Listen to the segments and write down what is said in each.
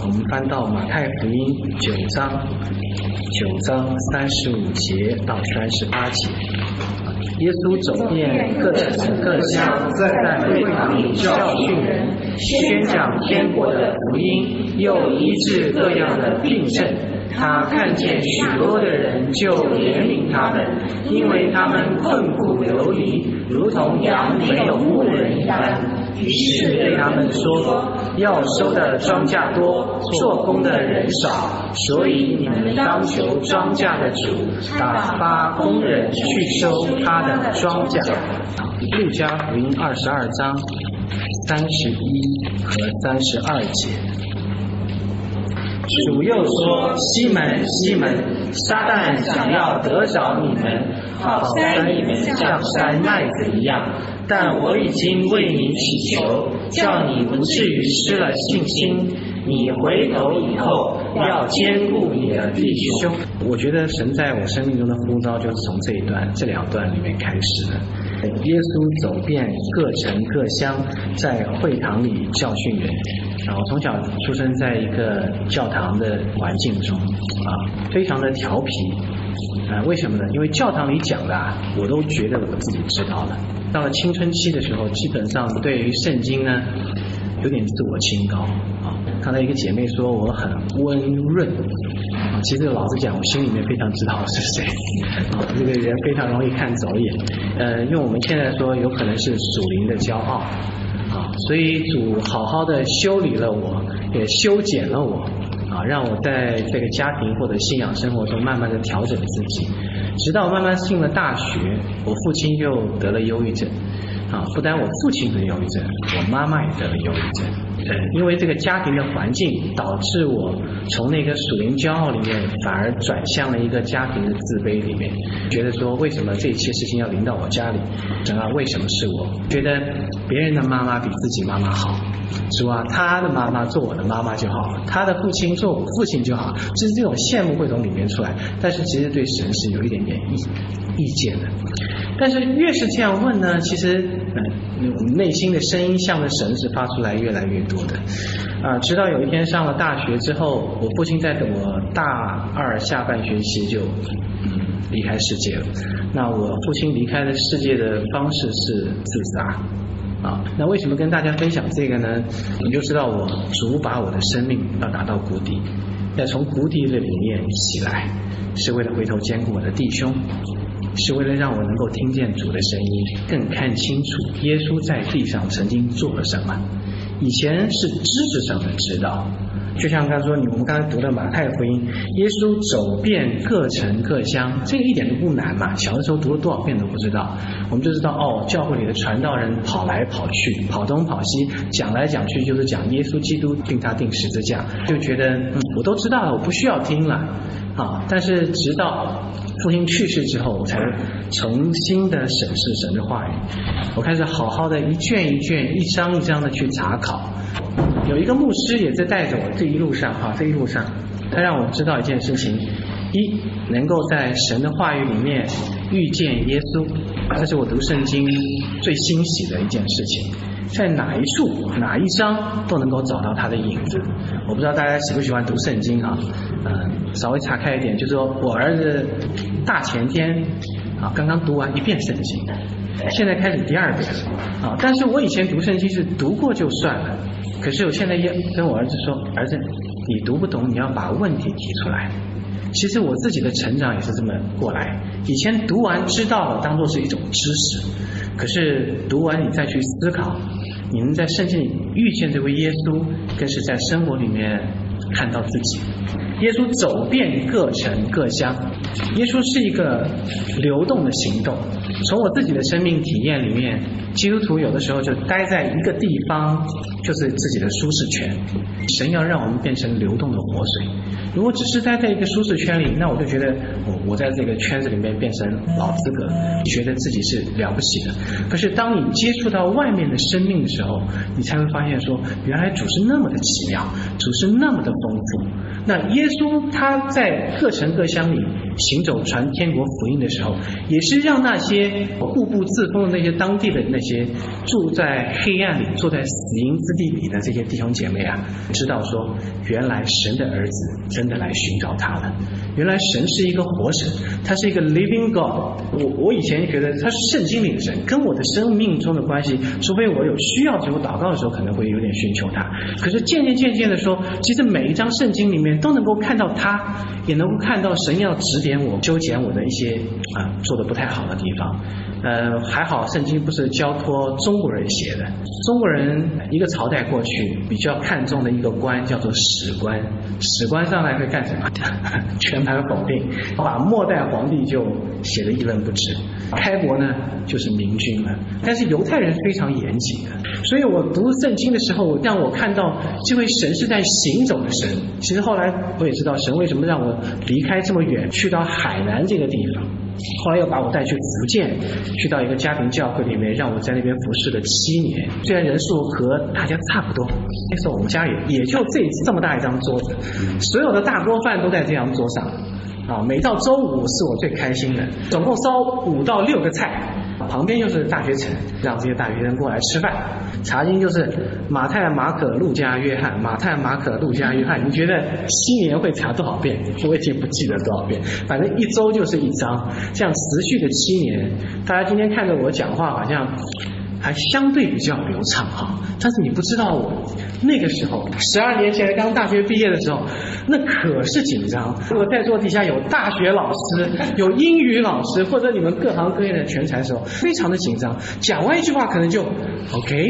我们翻到马太福音9章35节到38节。耶稣走遍各城各乡，在会堂里教训人，宣讲天国的福音，又医治各样的病症。他看见许多的人，就怜悯他们，因为他们困苦流离，如同羊没有牧人一般。于是对他们说，要收的庄稼多，做工的人少，所以你们当求庄稼的主，打发工人去收他的庄稼。路加福音22章31和32节。主又说，西门西门，撒旦想要得着你们，好筛你们像筛麦子一样，但我已经为你祈求，叫你不至于失了信心。你回头以后要兼顾你的弟兄。我觉得神在我生命中的呼召就是从这两段里面开始的。耶稣走遍各城各乡，在会堂里教训人。我从小出生在一个教堂的环境中非常的调皮为什么呢？因为教堂里讲的我都觉得我自己知道了。到了青春期的时候，基本上对于圣经呢有点自我清高刚才一个姐妹说我很温润其实老实讲，我心里面非常知道我是谁这个人非常容易看走眼用我们现在说，有可能是属灵的骄傲所以主好好的修理了我，也修剪了我让我在这个家庭或者信仰生活中慢慢的调整自己，直到慢慢进了大学，我父亲就得了忧郁症不但我父亲得忧郁症，我妈妈也得了忧郁症因为这个家庭的环境导致我从那个属灵骄傲里面反而转向了一个家庭的自卑里面，觉得说为什么这一切事情要临到我家里，神为什么是我，觉得别人的妈妈比自己妈妈好，主他的妈妈做我的妈妈就好，他的父亲做我父亲就好，就是这种羡慕会从里面出来，但是其实对神是有一点点意见的。但是越是这样问呢，其实我们内心的声音向着神是发出来越来越多的直到有一天上了大学之后，我父亲在我大2下半学期就离开世界了。那我父亲离开的世界的方式是自杀那为什么跟大家分享这个呢？你就知道我主把我的生命要打到谷底，要从谷底的里面起来，是为了回头兼顾我的弟兄，是为了让我能够听见主的声音，更看清楚耶稣在地上曾经做了什么。以前是知识上的知道，就像刚才说我们刚才读的马太福音，耶稣走遍各城各乡，这个一点都不难嘛，小的时候读了多少遍都不知道。我们就知道教会里的传道人跑来跑去，跑东跑西，讲来讲去就是讲耶稣基督定十字架，就觉得我都知道了，我不需要听了但是直到父亲去世之后，我才重新的审视神的话语，我开始好好的一卷一卷一章一章的去查考。有一个牧师也在带着我这一路上他让我知道一件事情，一，能够在神的话语里面遇见耶稣，这是我读圣经最欣喜的一件事情，在哪一处哪一章都能够找到他的影子。我不知道大家喜不喜欢读圣经稍微岔开一点，就是说我儿子大前天刚刚读完一遍圣经，现在开始第2遍但是我以前读圣经是读过就算了，可是我现在也跟我儿子说，儿子你读不懂你要把问题提出来。其实我自己的成长也是这么过来，以前读完知道了当作是一种知识，可是读完你再去思考，你能在圣经里遇见这位耶稣，更是在生活里面看到自己。耶稣走遍各城各乡，耶稣是一个流动的行动。从我自己的生命体验里面，基督徒有的时候就待在一个地方，就是自己的舒适圈。神要让我们变成流动的活水，如果只是待在一个舒适圈里，那我就觉得我在这个圈子里面变成老资格，觉得自己是了不起的。可是当你接触到外面的生命的时候，你才会发现说，原来主是那么的奇妙，主是那么的丰富。那耶稣他在各城各乡里行走传天国福音的时候，也是让那些固步自封的那些当地的那些住在黑暗里、住在死荫之地里的这些弟兄姐妹啊，知道说，原来神的儿子真的来寻找他了。原来神是一个活神，他是一个 living God。我以前觉得他是圣经里的神，跟我的生命中的关系，除非我有需要的时候祷告的时候可能会有点寻求他。可是渐渐的说，其实每一章圣经里面都能够看到他，也能够看到神要指点我、纠剪我的一些做的不太好的地方。还好圣经不是交托中国人写的。中国人一个朝代过去比较看重的一个官叫做史官，史官上来会干什么？全盘否定，把末代皇帝就写得一文不值。开国呢就是明君了。但是犹太人非常严谨的，所以我读圣经的时候，让我看到这位神是在行走的神。其实后来我也知道神为什么让我离开这么远，去到海南这个地方。后来又把我带去福建，去到一个家庭教会里面，让我在那边服侍了7年。虽然人数和大家差不多，那时候我们家里也就这么大一张桌子，所有的大锅饭都在这张桌上每到周五是我最开心的，总共烧5到6个菜，旁边就是大学城，让这些大学生过来吃饭。查经就是马太、马可、路加、约翰，马太、马可、路加、约翰。你觉得7年会查多少遍？我已经不记得多少遍，反正1周就是1章，这样持续的7年。大家今天看着我讲话，好像还相对比较流畅但是你不知道我那个时候12年前刚大学毕业的时候，那可是紧张。如果在座底下有大学老师、有英语老师，或者你们各行各业的全才的时候，非常的紧张，讲完一句话可能就 OK，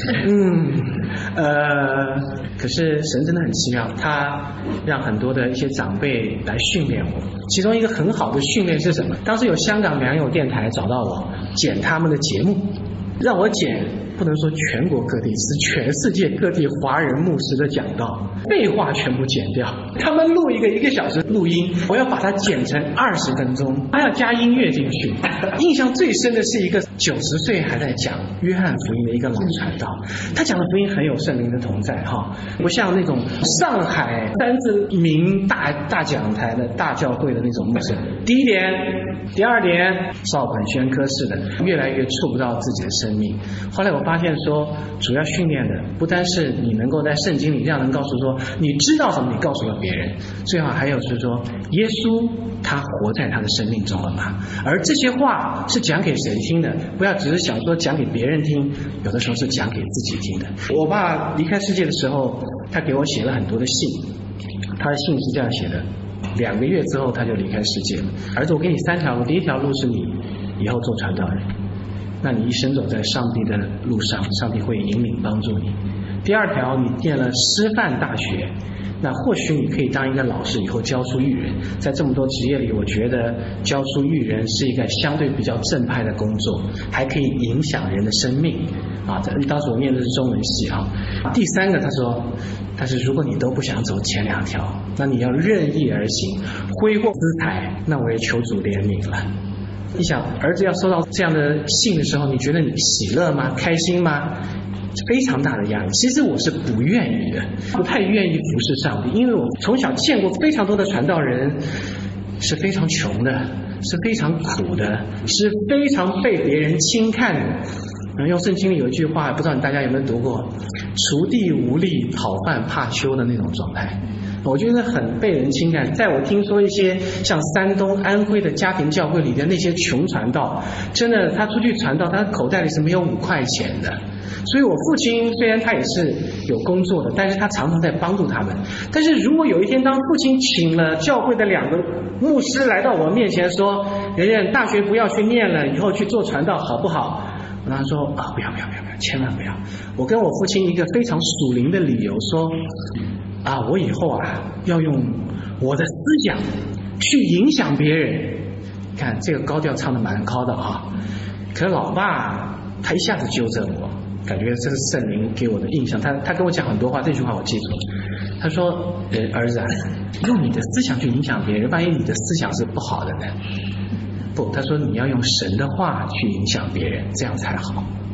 可是神真的很奇妙，他让很多的一些长辈来训练我。其中一个很好的训练是什么？当时有香港良友电台找到我剪他们的节目，让我剪，不能说全国各地，是全世界各地华人牧师的讲道，废话全部剪掉。他们录一个1个小时录音，我要把它剪成20分钟，还要加音乐进去。印象最深的是一个90岁还在讲约翰福音的一个老传道，他讲的福音很有圣灵的同在不像那种上海30名大讲台的大教会的那种牧师。第一点，第二点，少管宣科式的，越来越触不到自己的生命。后来我发现说，主要训练的不单是你能够在圣经里让人告诉说你知道什么，你告诉了别人，最好还有是说耶稣他活在他的生命中了嘛。而这些话是讲给谁听的？不要只是想说讲给别人听，有的时候是讲给自己听的。我爸离开世界的时候，他给我写了很多的信，他的信是这样写的：2个月之后他就离开世界了。儿子，我给你3条路，第一条路是你以后做传道人，那你一生走在上帝的路上，上帝会引领帮助你。第二条，你念了师范大学，那或许你可以当一个老师，以后教书育人。在这么多职业里，我觉得教书育人是一个相对比较正派的工作，还可以影响人的生命当时我念的是中文系第3个他说，但是如果你都不想走前2条，那你要任意而行，挥霍资财，那我也求主怜悯了。你想，儿子要收到这样的信的时候，你觉得你喜乐吗？开心吗？非常大的压力。其实我是不愿意的，不太愿意服侍上帝，因为我从小见过非常多的传道人是非常穷的，是非常苦的，是非常被别人轻看的。用圣经里有一句话，不知道大家有没有读过，锄地无力，讨饭怕羞的那种状态。我觉得很被人轻看。在我听说一些像山东、安徽的家庭教会里的那些穷传道，真的他出去传道，他的口袋里是没有5块钱的。所以我父亲虽然他也是有工作的，但是他常常在帮助他们。但是如果有一天当父亲请了教会的2个牧师来到我面前说，人人大学不要去念了，以后去做传道好不好？我跟他说不要，千万不要。我跟我父亲一个非常属灵的理由说我以后要用我的思想去影响别人。看这个高调唱得蛮高的可是老爸他一下子纠正我，感觉这是圣灵给我的印象。他跟我讲很多话，这句话我记住了。他说儿子用你的思想去影响别人，万一你的思想是不好的呢？不，他说你要用神的话去影响别人，这样才好。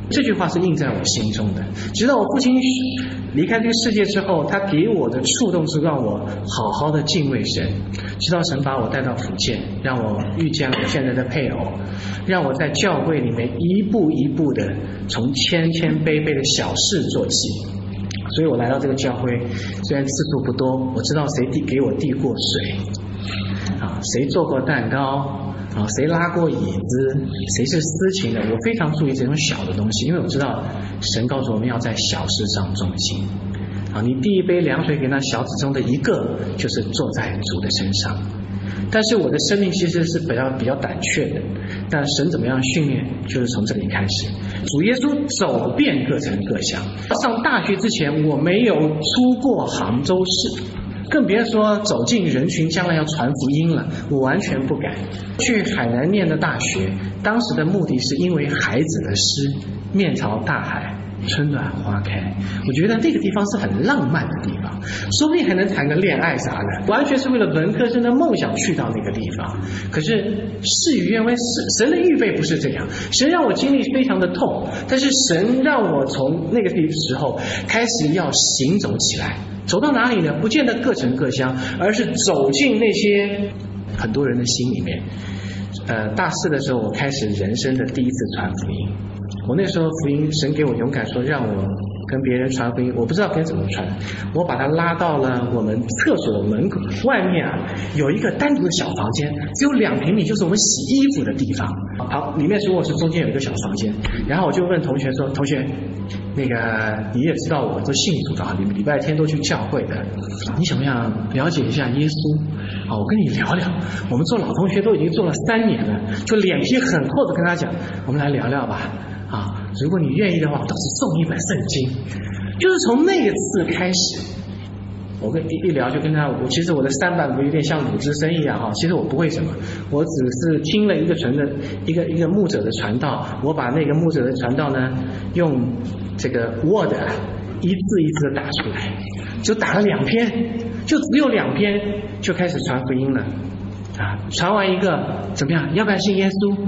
这句话是印在我心中的。直到我父亲离开这个世界之后，他给我的触动是让我好好的敬畏神。直到神把我带到福建，让我遇见了我现在的配偶，让我在教会里面一步一步的从谦谦卑卑的小事做起。所以我来到这个教会，虽然次数不多，我知道谁给我递过水谁做过蛋糕谁拉过椅子，谁是私情的，我非常注意这种小的东西，因为我知道神告诉我们要在小事上忠心你递一杯凉水给那小子中的一个，就是坐在主的身上。但是我的生命其实是比较胆怯的，但神怎么样训练，就是从这里开始。主耶稣走遍各城各乡，上大学之前我没有出过杭州市，更别说走进人群将来要传福音了，我完全不敢。去海南念的大学，当时的目的是因为孩子的诗面朝大海春暖花开，我觉得那个地方是很浪漫的地方，说不定还能谈个恋爱啥的，完全是为了文科生的梦想去到那个地方。可是事与愿违，神的预备不是这样，神让我经历非常的痛，但是神让我从那个时候开始要行走起来。走到哪里呢？不见得各城各乡，而是走进那些很多人的心里面。大四的时候，我开始人生的第一次传福音。我那时候福音，神给我勇敢说让我跟别人传福音，我不知道该怎么传，我把他拉到了我们厕所门口外面有一个单独的小房间，只有2平米，就是我们洗衣服的地方。好，里面是卧室，中间有一个小房间。然后我就问同学说，同学，那个你也知道我都信主的，礼拜天都去教会的，你想不想了解一下耶稣？我跟你聊聊，我们做老同学都已经做了3年了，就脸皮很厚的跟他讲，我们来聊聊吧。如果你愿意的话，我倒是送一本圣经。就是从那个次开始，我跟一聊就跟他，其实我的3板斧有点像鲁智深一样其实我不会什么，我只是听了一个牧者的传道，我把那个牧者的传道呢用这个 Word 一字一字的打出来，就打了2篇，就只有2篇就开始传福音了传完一个怎么样？要不要信耶稣？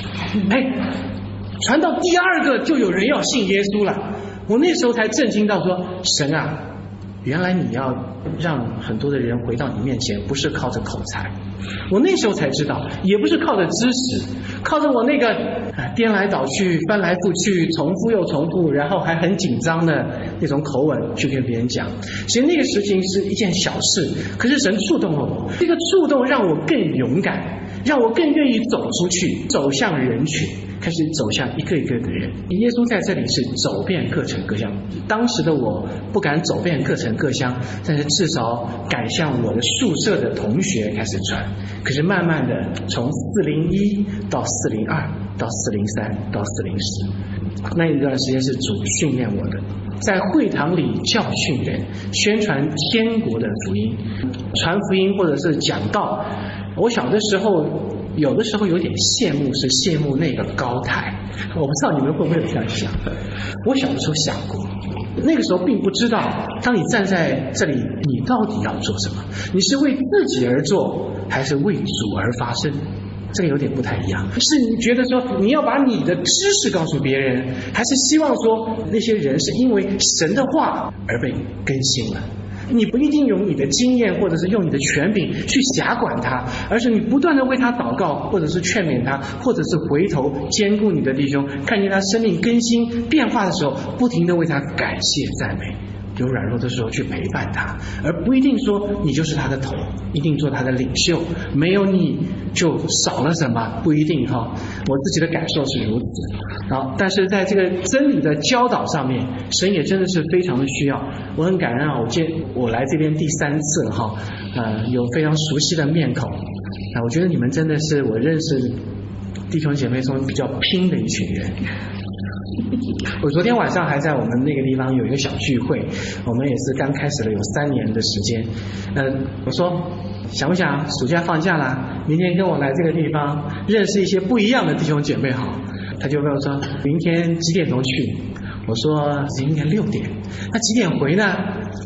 传到第2个就有人要信耶稣了。我那时候才震惊到说，神原来你要让很多的人回到你面前，不是靠着口才。我那时候才知道，也不是靠着知识，靠着我那个颠来倒去、翻来覆去、重复又重复，然后还很紧张的那种口吻去跟别人讲。其实那个事情是一件小事，可是神触动了我，这个触动让我更勇敢，让我更愿意走出去，走向人群，开始走向一个一个的人。耶稣在这里是走遍各城各乡，当时的我不敢走遍各城各乡，但是至少敢向我的宿舍的同学开始传。可是慢慢的从401到402到403到404，那一段时间是主训练我的，在会堂里教训人，宣传天国的福音，传福音或者是讲道。我小的时候有的时候有点羡慕，是羡慕那个高台。我不知道你们会不会有这样想，我小的时候想过，那个时候并不知道，当你站在这里，你到底要做什么？你是为自己而做，还是为主而发生？这个有点不太一样。是你觉得说你要把你的知识告诉别人，还是希望说那些人是因为神的话而被更新了？你不一定用你的经验或者是用你的权柄去辖管他，而是你不断的为他祷告，或者是劝勉他，或者是回头兼顾你的弟兄，看见他生命更新变化的时候，不停的为他感谢赞美，有软弱的时候去陪伴他，而不一定说你就是他的头，一定做他的领袖，没有你就少了什么，不一定我自己的感受是如此。好，但是在这个真理的教导上面，神也真的是非常的需要。我很感恩我来这边第3次了有非常熟悉的面孔我觉得你们真的是我认识弟兄姐妹中比较拼的一群人。我昨天晚上还在我们那个地方有一个小聚会，我们也是刚开始了有3年的时间。我说想不想暑假放假啦，明天跟我来这个地方认识一些不一样的弟兄姐妹好？他就问我说明天几点钟去？我说明天6点。那几点回呢？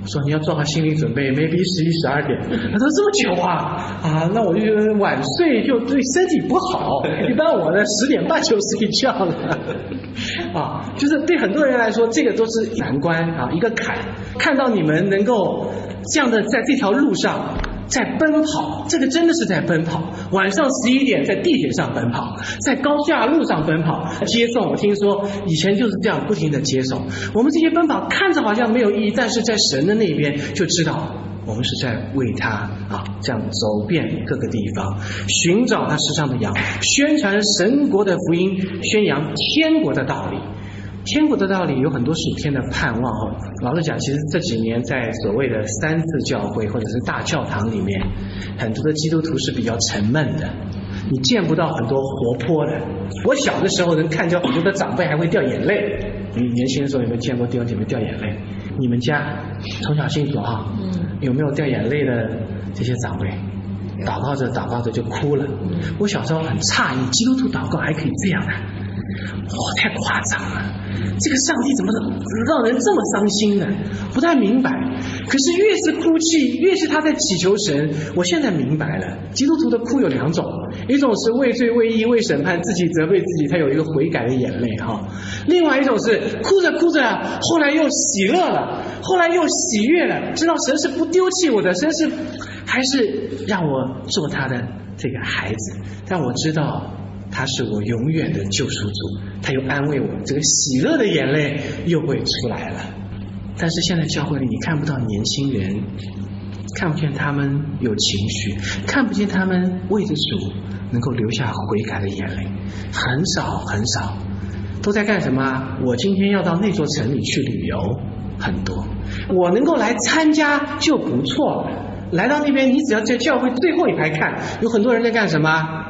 说你要做好心理准备 ，maybe 11、12点。他说这么久啊，那我就觉得晚睡就对身体不好。一般我呢10点半就睡觉了。就是对很多人来说，这个都是难关啊，一个坎。看到你们能够这样的在这条路上在奔跑，这个真的是在奔跑。晚上11点在地铁上奔跑，在高架路上奔跑，接送。我听说以前就是这样不停的接送。我们这些奔跑看着好像没有意义，但是在神的那边就知道我们是在为他这样走遍各个地方，寻找他世上的羊，宣传神国的福音，宣扬天国的道理。天国的道理有很多属天的盼望老实讲，其实这几年在所谓的3次教会或者是大教堂里面，很多的基督徒是比较沉闷的，你见不到很多活泼的。我小的时候能看见很多的长辈还会掉眼泪。你年轻的时候有没有见过弟兄姐妹掉眼泪？你们家从小信主有没有掉眼泪的这些长辈？祷告着祷告着就哭了。我小时候很诧异，基督徒祷告还可以这样太夸张了，这个上帝怎么让人这么伤心呢？不太明白。可是越是哭泣，越是他在祈求神。我现在明白了，基督徒的哭有2种，一种是为罪为义为审判，自己责备自己，他有一个悔改的眼泪另外一种是哭着哭着后来又喜乐了，后来又喜悦了，知道神是不丢弃我的，神是还是让我做他的这个孩子，让我知道他是我永远的救赎主，他又安慰我，这个喜乐的眼泪又会出来了。但是现在教会里你看不到年轻人，看不见他们有情绪，看不见他们为着主能够流下悔改的眼泪，很少很少。都在干什么？我今天要到那座城里去旅游，很多。我能够来参加就不错了。来到那边，你只要在教会最后一排看，有很多人在干什么？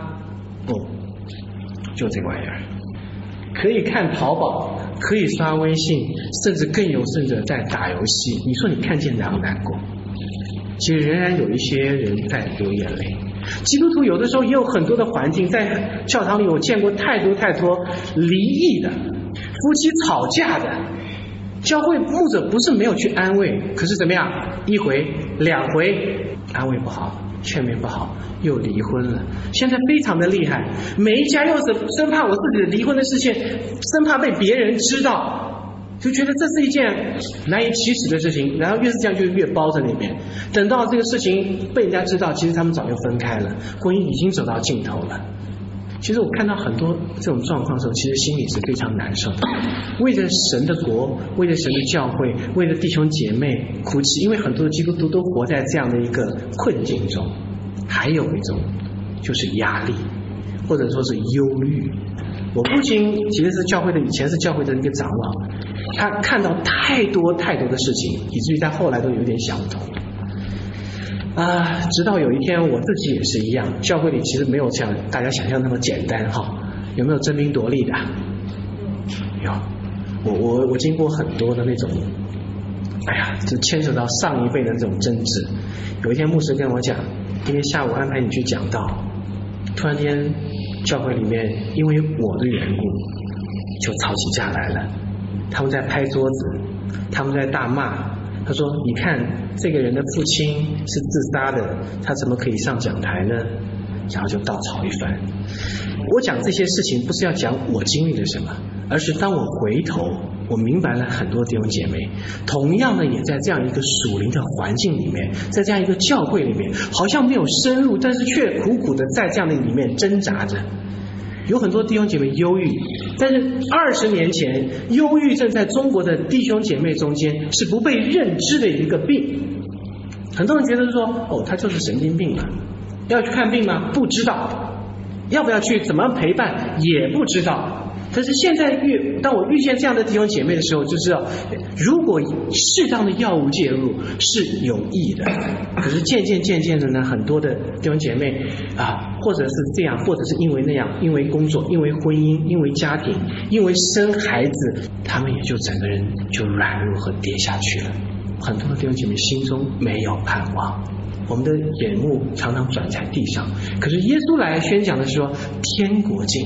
就这个玩意儿，可以看淘宝，可以刷微信，甚至更有甚者在打游戏。你说你看见难不难过？其实仍然有一些人在流眼泪。基督徒有的时候也有很多的环境，在教堂里我见过太多离异的夫妻吵架的，教会牧者不是没有去安慰，可是怎么样，1回2回安慰不好，劝勉不好，又离婚了。现在非常的厉害，每一家又是生怕我自己的离婚的事情，生怕被别人知道，就觉得这是一件难以启齿的事情，然后越是这样就越包在那边。等到这个事情被人家知道，其实他们早就分开了，婚姻已经走到尽头了。其实我看到很多这种状况的时候，其实心里是非常难受的。为着神的国，为着神的教会，为着弟兄姐妹哭泣，因为很多的基督徒都活在这样的一个困境中。还有一种就是压力，或者说是忧虑。我父亲其实是教会的，以前是教会的一个长老，他看到太多的事情，以至于他后来都有点想不通。直到有一天我自己也是一样，教会里其实没有像大家想象那么简单有没有争名夺利的？有。我经过很多的那种就牵扯到上一辈的这种争执。有一天牧师跟我讲，今天下午安排你去讲道，突然间教会里面因为我的缘故就吵起架来了，他们在拍桌子，他们在大骂。他说你看这个人的父亲是自杀的，他怎么可以上讲台呢？然后就大吵一番。我讲这些事情不是要讲我经历了什么，而是当我回头我明白了很多弟兄姐妹同样的也在这样一个属灵的环境里面，在这样一个教会里面，好像没有深入，但是却苦苦的在这样的里面挣扎着。有很多弟兄姐妹忧郁，但是20年前忧郁症在中国的弟兄姐妹中间是不被认知的一个病。很多人觉得说他就是神经病嘛，要去看病吗？不知道。要不要去怎么陪伴也不知道。但是现在当我遇见这样的弟兄姐妹的时候，就知道如果适当的药物介入是有益的。可是渐渐的呢，很多的弟兄姐妹或者是这样，或者是因为那样，因为工作，因为婚姻，因为家庭，因为生孩子，他们也就整个人就软弱和跌下去了。很多的弟兄姐妹心中没有盼望，我们的眼目常常转在地上。可是耶稣来宣讲的时候，天国近了，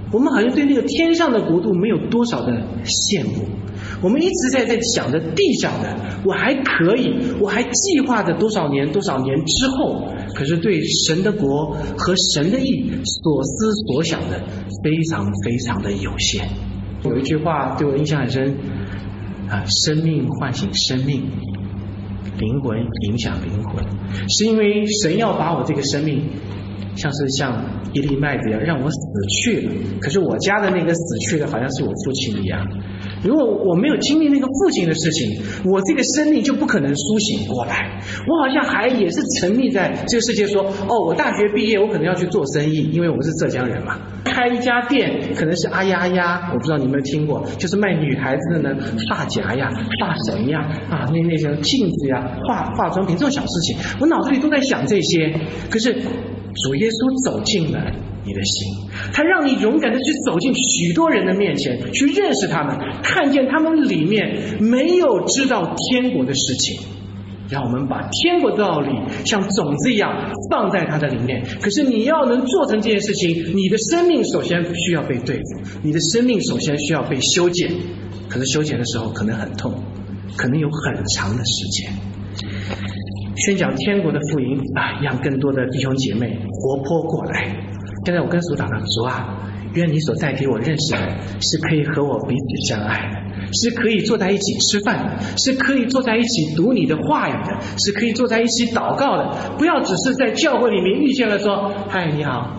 我们好像对那个天上的国度没有多少的羡慕，我们一直在想着地上的，我还可以，我还计划着多少年之后，可是对神的国和神的义所思所想的非常非常的有限。有一句话对我印象很深生命唤醒生命，灵魂影响灵魂，是因为神要把我这个生命像一粒麦子一样让我死去了，可是我家的那个死去的好像是我父亲一样，如果我没有经历那个父亲的事情，我这个生命就不可能苏醒过来。我好像还也是沉溺在这个世界，说我大学毕业我可能要去做生意，因为我们是浙江人嘛，开一家店可能是阿呀，我不知道你有没有听过，就是卖女孩子的呢发夹呀、发绳呀那些镜子呀、化妆品这种小事情，我脑子里都在想这些。可是主耶稣走进了你的心，他让你勇敢的去走进许多人的面前，去认识他们，看见他们里面没有知道天国的事情，让我们把天国的道理像种子一样放在他的里面。可是你要能做成这件事情，你的生命首先需要被对付，你的生命首先需要被修剪，可是修剪的时候可能很痛，可能有很长的时间。宣讲天国的福音让更多的弟兄姐妹活泼过来。现在我跟主祷告，主愿你所带给我认识的是可以和我彼此相爱的，是可以坐在一起吃饭的，是可以坐在一起读你的话语的，是可以坐在一起祷告的。不要只是在教会里面遇见了说嗨你好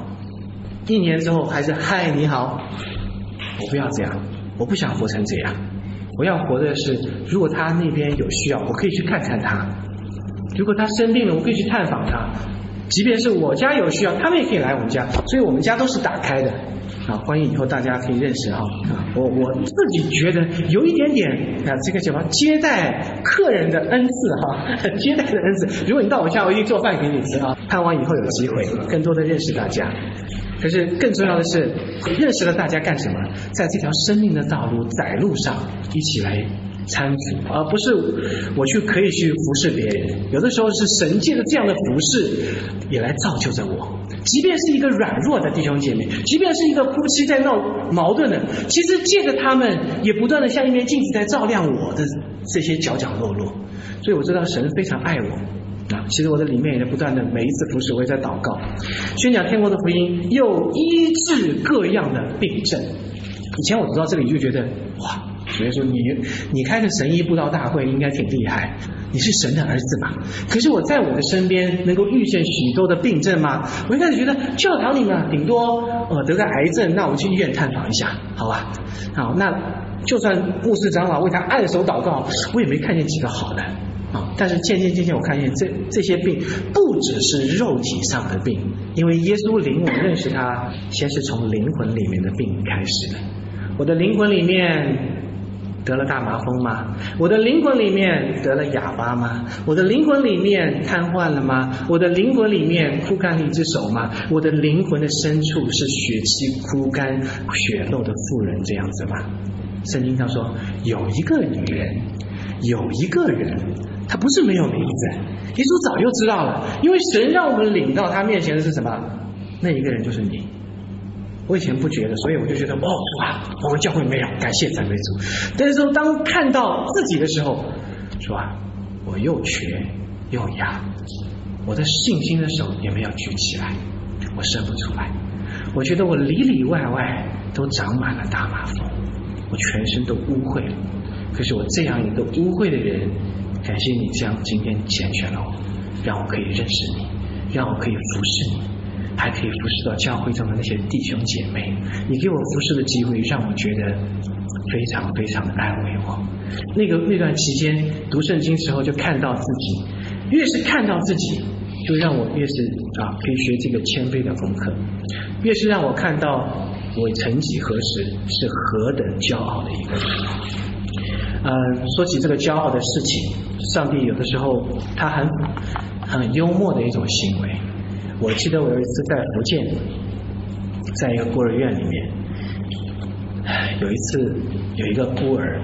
，1年之后还是嗨你好。我不要这样，我不想活成这样。我要活的是，如果他那边有需要，我可以去看看他，如果他生病了，我可以去探访他，即便是我家有需要，他们也可以来我们家，所以我们家都是打开的。欢迎以后大家可以认识我自己觉得有一点点这个叫什么接待客人的恩赐接待的恩赐。如果你到我家，我一定做饭给你吃盼望以后有机会更多的认识大家。可是更重要的是，认识了大家干什么？在这条生命的道路窄路上一起来搀扶，而不是我可以去服侍别人。有的时候是神借着这样的服侍也来造就着我。即便是一个软弱的弟兄姐妹，即便是一个夫妻在闹矛盾的，其实借着他们也不断的像一面镜子在照亮我的这些角角落落。所以我知道神非常爱我其实我的里面也不断的每一次服侍我也在祷告，宣讲天国的福音，又医治各样的病症。以前我读到这里就觉得哇，所以说你开个神医布道大会应该挺厉害，你是神的儿子嘛。可是我在我的身边能够遇见许多的病症吗？我一开始觉得教堂里面顶多得个癌症，那我去医院探访一下好吧。好，那就算牧师长老为他按手祷告，我也没看见几个好的但是渐渐我看见这些病不只是肉体上的病，因为耶稣领我认识他，先是从灵魂里面的病开始的。我的灵魂里面得了大麻风吗？我的灵魂里面得了哑巴吗？我的灵魂里面瘫痪了吗？我的灵魂里面枯干了一只手吗？我的灵魂的深处是血气枯干血漏的妇人这样子吗？圣经上说有一个女人，有一个人，他不是没有名字，耶稣早就知道了，因为神让我们领到他面前的是什么？那一个人就是你。我以前不觉得，所以我就觉得我们教会没有，感谢赞美主。但是当看到自己的时候，我又瘸又哑，我的信心的手也没有举起来，我伸不出来。我觉得我里里外外都长满了大麻风，我全身都污秽了。可是我这样一个污秽的人，感谢你将今天拣选了我，让我可以认识你，让我可以服侍你，还可以服侍到教会中的那些弟兄姐妹。你给我服侍的机会，让我觉得非常非常的安慰我。那段期间读圣经时候，就看到自己，越是看到自己，就让我越是可以学这个谦卑的功课，越是让我看到我曾几何时是何等骄傲的一个人。说起这个骄傲的事情，上帝有的时候他很幽默的一种行为。我记得我有一次在福建，在一个孤儿院里面，有一次有一个孤儿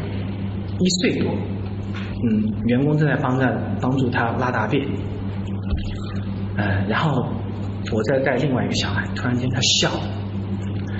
1岁多，员工正在帮助他拉大便，然后我在带另外一个小孩，突然间他笑了，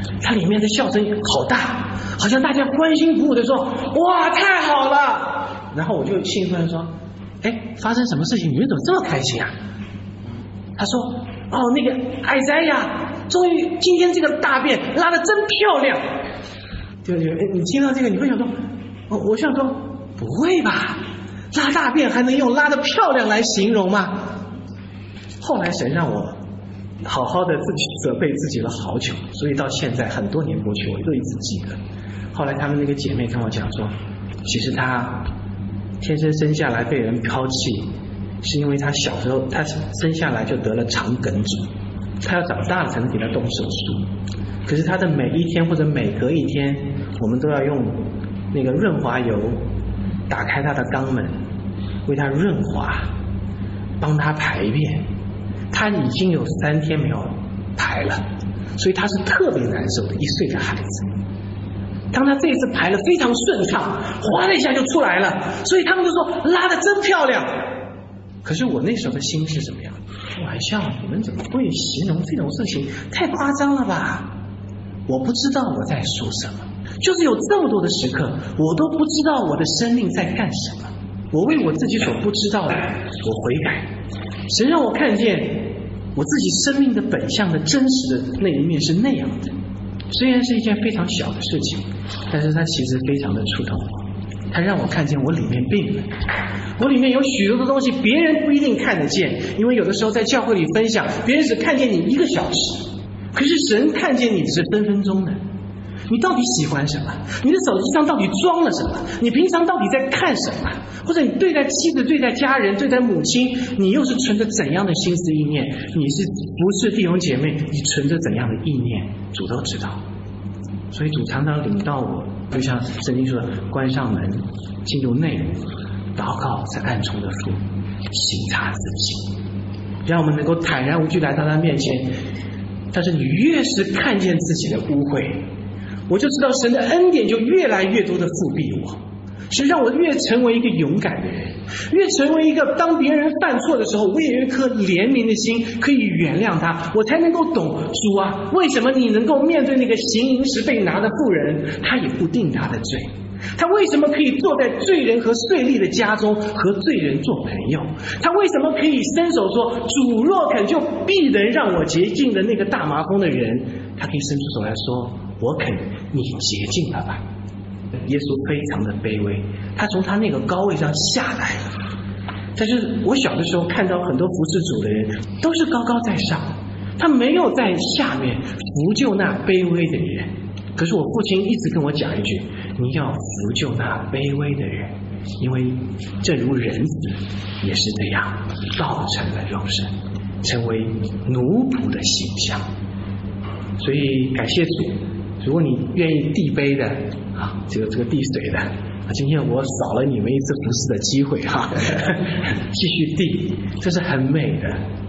它里面的笑声好大，好像大家欢欣鼓舞的说：“哇，太好了！”然后我就兴奋地说：“哎，发生什么事情？你们怎么这么开心啊？”他说：“哦，那个艾哉呀，终于今天这个大便拉得真漂亮。”对，你听到这个，你会想说：“我想说，不会吧？拉大便还能用拉得漂亮来形容吗？”后来神让我好好的自己责备自己了好久，所以到现在很多年过去，我都一直记得。后来他们那个姐妹跟我讲说，其实她天生下来被人抛弃，是因为她小时候她生下来就得了肠梗阻，她要长大了才能给她动手术。可是她的每一天或者每隔一天，我们都要用那个润滑油打开她的肛门，为她润滑，帮她排便。她已经有3天没有排了，所以她是特别难受的1岁的孩子。当她这一次排了非常顺畅，哗的一下就出来了，所以他们就说拉得真漂亮。可是我那时候的心是什么样？开玩笑，你们怎么会形容这种事情？太夸张了吧！我不知道我在说什么，就是有这么多的时刻，我都不知道我的生命在干什么。我为我自己所不知道的，我悔改。神让我看见我自己生命的本相的真实的那一面是那样的，虽然是一件非常小的事情，但是它其实非常的触动我。它让我看见我里面病了，我里面有许多的东西别人不一定看得见，因为有的时候在教会里分享，别人只看见你1个小时，可是神看见你是分分钟的。你到底喜欢什么？你的手机上到底装了什么？你平常到底在看什么？或者你对待妻子、对待家人、对待母亲，你又是存着怎样的心思意念？你是不是弟兄姐妹？你存着怎样的意念？主都知道。所以主常常领到我，就像圣经说的，关上门，进入内屋，祷告在暗中的父，省察自己，让我们能够坦然无惧来到他面前。但是你越是看见自己的污秽，我就知道神的恩典就越来越多的复庇我，是让我越成为一个勇敢的人，越成为一个当别人犯错的时候，我也有一颗怜悯的心，可以原谅他，我才能够懂主啊，为什么你能够面对那个行淫时被拿的妇人，他也不定他的罪，他为什么可以坐在罪人和税吏的家中和罪人做朋友？他为什么可以伸手说主若肯就必能让我洁净的那个大麻风的人，他可以伸出手来说我肯，你洁净了吧。耶稣非常的卑微，他从他那个高位上下来了。但是我小的时候看到很多服侍主的人都是高高在上，他没有在下面扶救那卑微的人。可是我父亲一直跟我讲一句，你要扶救那卑微的人，因为正如人子也是这样道成了肉身，成为奴仆的形象。所以感谢主，如果你愿意递杯的啊，这个递水的，今天我少了你们一次服侍的机会哈，继续递，这是很美的。